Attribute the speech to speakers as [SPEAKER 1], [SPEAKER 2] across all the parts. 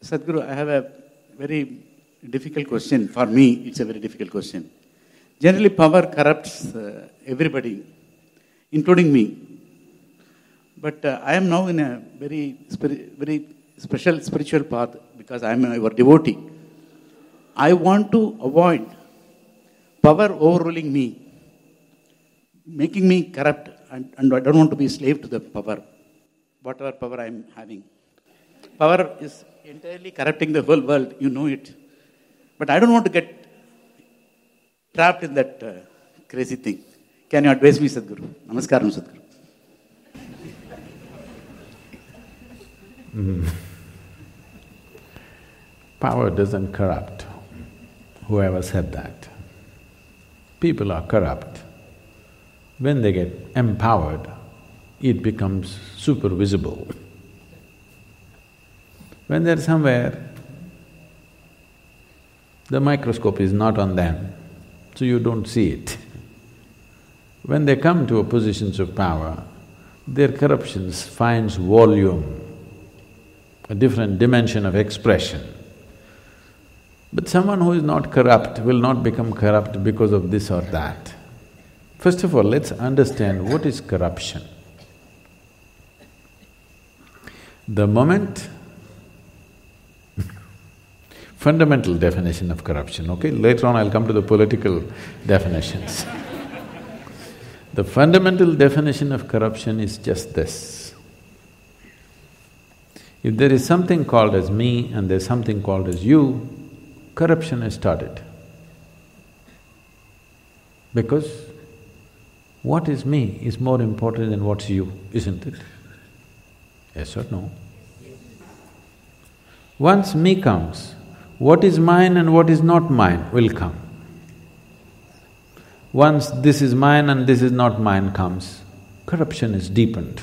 [SPEAKER 1] Sadhguru, I have a very difficult question. For me, it's a very difficult question. Generally, power corrupts everybody, including me. But I am now in a very special spiritual path because I am your devotee. I want to avoid power overruling me, making me corrupt, and I don't want to be a slave to the power, whatever power I am having. Power is entirely corrupting the whole world, you know it. But I don't want to get trapped in that crazy thing. Can you advise me, Sadhguru? Namaskaram, Sadhguru.
[SPEAKER 2] Power doesn't corrupt. Whoever said that. People are corrupt. When they get empowered, it becomes super visible. When they're somewhere, the microscope is not on them, so you don't see it. When they come to positions of power, their corruptions finds volume, a different dimension of expression. But someone who is not corrupt will not become corrupt because of this or that. First of all, let's understand what is corruption. The moment fundamental definition of corruption, okay? Later on I'll come to the political definitions. The fundamental definition of corruption is just this. If there is something called as me and there's something called as you, corruption has started. Because what is me is more important than what's you, isn't it? Yes or no? Once me comes, what is mine and what is not mine will come. Once this is mine and this is not mine comes, corruption is deepened.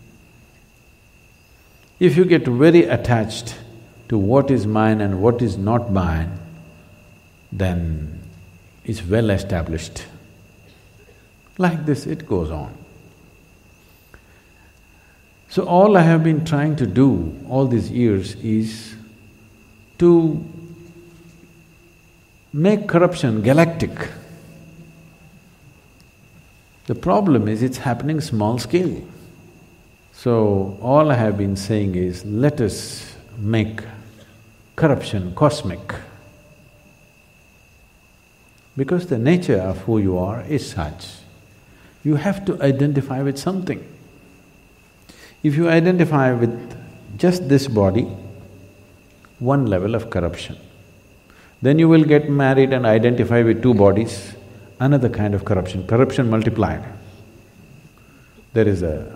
[SPEAKER 2] If you get very attached to what is mine and what is not mine, then it's well established. Like this, it goes on. So all I have been trying to do all these years is to make corruption galactic. The problem is it's happening small scale. So all I have been saying is, let us make corruption cosmic. Because the nature of who you are is such, you have to identify with something. If you identify with just this body, one level of corruption. Then you will get married and identify with two bodies, another kind of corruption, corruption multiplied. There is a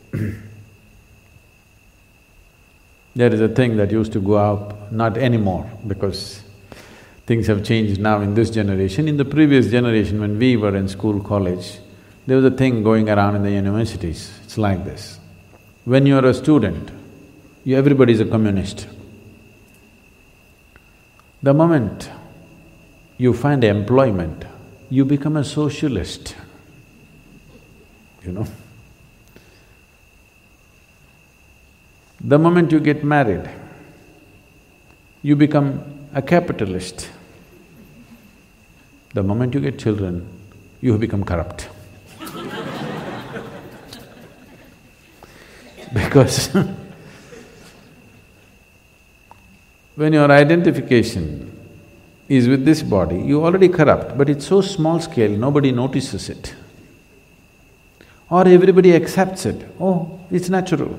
[SPEAKER 2] there is a thing that used to go up, not anymore because things have changed now in this generation. In the previous generation, when we were in school, college, there was a thing going around in the universities, it's like this. When you're a student, everybody is a communist. The moment you find employment, you become a socialist, you know. The moment you get married, you become a capitalist. The moment you get children, you have become corrupt. Because when your identification is with this body, you're already corrupt, but it's so small scale, nobody notices it. Or everybody accepts it, oh, it's natural.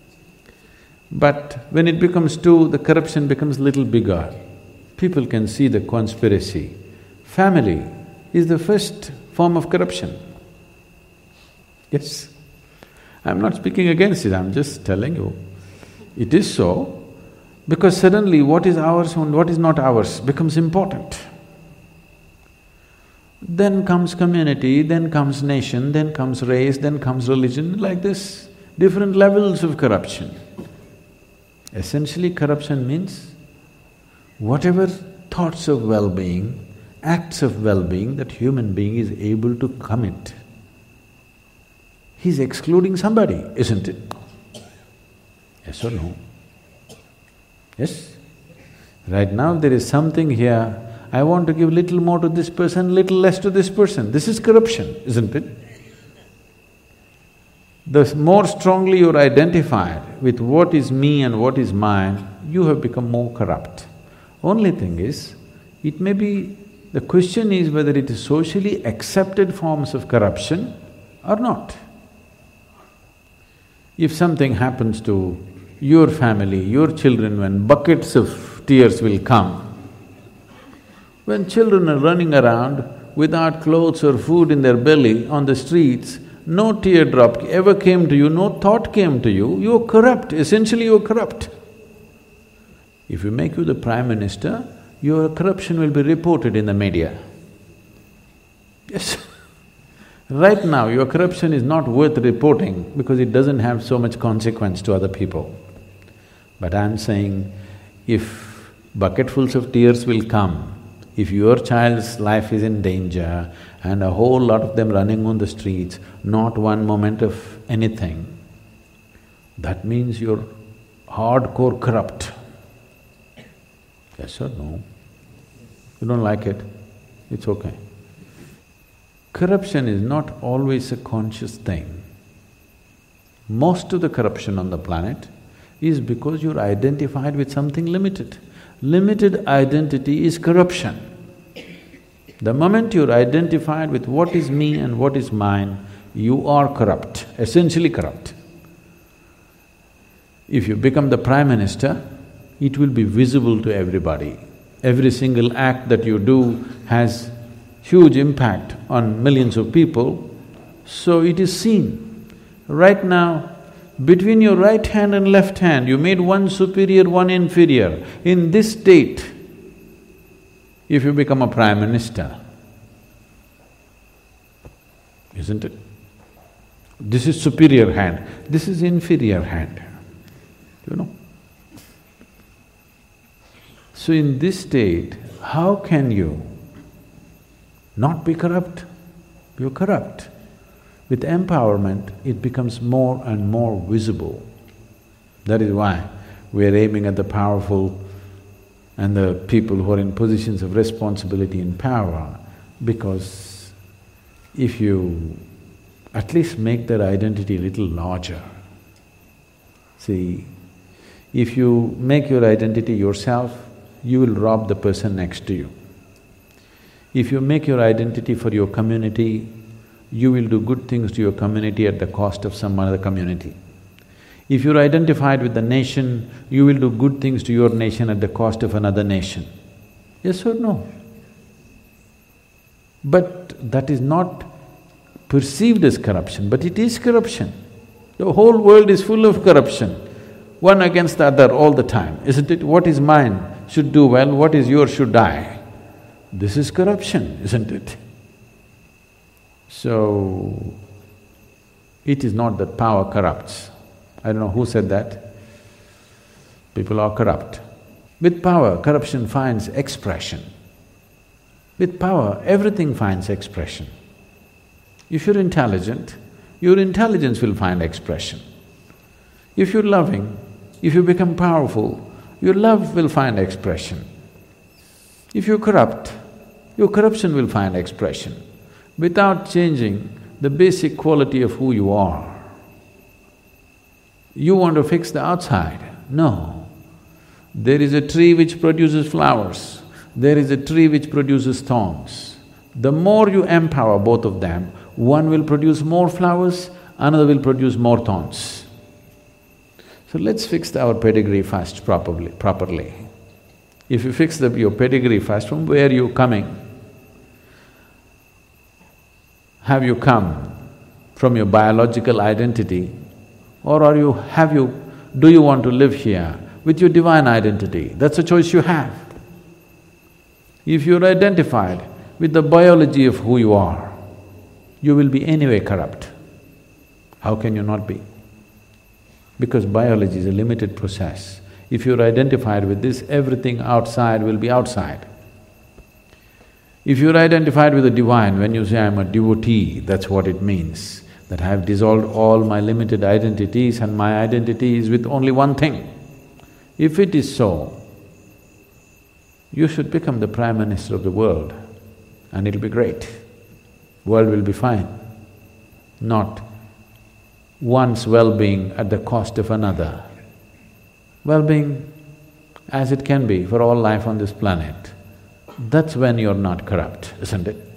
[SPEAKER 2] But when it becomes two, the corruption becomes little bigger. People can see the conspiracy. Family is the first form of corruption. Yes. I'm not speaking against it, I'm just telling you. It is so, because suddenly what is ours and what is not ours becomes important. Then comes community, then comes nation, then comes race, then comes religion, like this, different levels of corruption. Essentially, corruption means whatever thoughts of well-being, acts of well-being that human being is able to commit, he's excluding somebody, isn't it? Yes or no? Yes? Right now there is something here, I want to give little more to this person, little less to this person. This is corruption, isn't it? The more strongly you're identified with what is me and what is mine, you have become more corrupt. Only thing is, it may be… the question is whether it is socially accepted forms of corruption or not. If something happens to your family, your children, when buckets of tears will come, when children are running around without clothes or food in their belly on the streets, no teardrop ever came to you, no thought came to you, you're corrupt, essentially you're corrupt. If we make you the Prime Minister, your corruption will be reported in the media. Yes. Right now, your corruption is not worth reporting because it doesn't have so much consequence to other people. But I'm saying, if bucketfuls of tears will come, if your child's life is in danger and a whole lot of them running on the streets, not one moment of anything, that means you're hardcore corrupt. Yes or no? You don't like it? It's okay. Corruption is not always a conscious thing. Most of the corruption on the planet is because you're identified with something limited. Limited identity is corruption. The moment you're identified with what is me and what is mine, you are corrupt, essentially corrupt. If you become the Prime Minister, it will be visible to everybody. Every single act that you do has huge impact on millions of people, so it is seen. Right now, between your right hand and left hand, you made one superior, one inferior. In this state, if you become a Prime Minister, isn't it? This is superior hand, this is inferior hand, you know. So in this state, how can you not be corrupt? You're corrupt. With empowerment, it becomes more and more visible. That is why we're aiming at the powerful and the people who are in positions of responsibility and power, because if you at least make their identity a little larger. See, if you make your identity yourself, you will rob the person next to you. If you make your identity for your community, you will do good things to your community at the cost of some other community. If you're identified with the nation, you will do good things to your nation at the cost of another nation. Yes or no? But that is not perceived as corruption, but it is corruption. The whole world is full of corruption, one against the other all the time, isn't it? What is mine should do well, what is yours should die. This is corruption, isn't it? So, it is not that power corrupts. I don't know who said that. People are corrupt. With power, corruption finds expression. With power, everything finds expression. If you're intelligent, your intelligence will find expression. If you're loving, if you become powerful, your love will find expression. If you're corrupt, your corruption will find expression, without changing the basic quality of who you are. You want to fix the outside? No. There is a tree which produces flowers, there is a tree which produces thorns. The more you empower both of them, one will produce more flowers, another will produce more thorns. So let's fix our pedigree first properly. If you fix your pedigree first, from where are you coming? Have you come from your biological identity, or do you want to live here with your divine identity? That's a choice you have. If you're identified with the biology of who you are, you will be anyway corrupt. How can you not be? Because biology is a limited process. If you're identified with this, everything outside will be outside. If you're identified with the divine, when you say, I'm a devotee, that's what it means, that I have dissolved all my limited identities and my identity is with only one thing. If it is so, You should become the Prime Minister of the world and it'll be great. World will be fine. Not one's well-being at the cost of another. Well-being as it can be for all life on this planet. That's when you're not corrupt, isn't it?